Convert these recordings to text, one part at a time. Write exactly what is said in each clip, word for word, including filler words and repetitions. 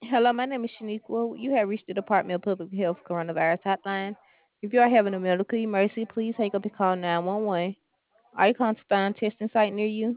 Hello, my name is Shaniqua. You have reached the Department of Public Health Coronavirus Hotline. If you are having a medical emergency, please hang up and call nine one one. Are you calling to find a testing site near you?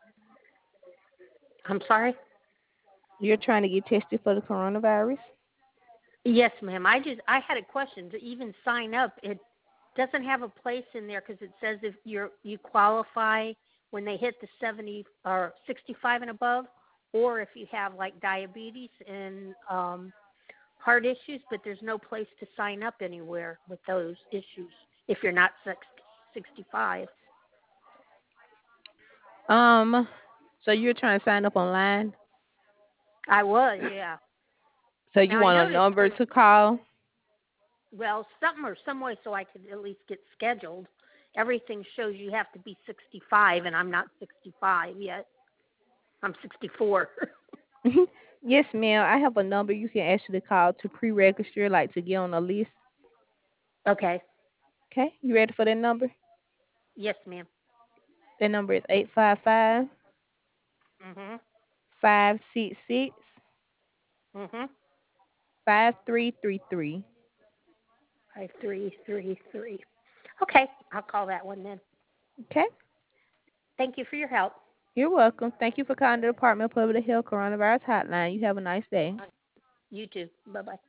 I'm sorry? You're trying to get tested for the coronavirus? Yes, ma'am. I just I had a question to even sign up. It doesn't have a place in there because it says if you're you qualify when they hit the seventy or sixty-five and above, or if you have like diabetes and um, heart issues. But there's no place to sign up anywhere with those issues if you're not six, sixty-five. Um, so you're trying to sign up online? I was, yeah. So you Now I want a noticed number when to call? well, something or some way so I could at least get scheduled. Everything shows you have to be sixty-five, and I'm not sixty-five yet. I'm sixty-four. Yes, ma'am. I have a number you can actually call to pre-register, like to get on a list. Okay. Okay, you ready for that number? Yes, ma'am. That number is eight five five Mhm. five six six Mhm. five three three three. Five three three three. Okay, I'll call that one then. Okay. Thank you for your help. You're welcome. Thank you for calling the Department of Public Health Coronavirus Hotline. You have a nice day. You too. Bye bye.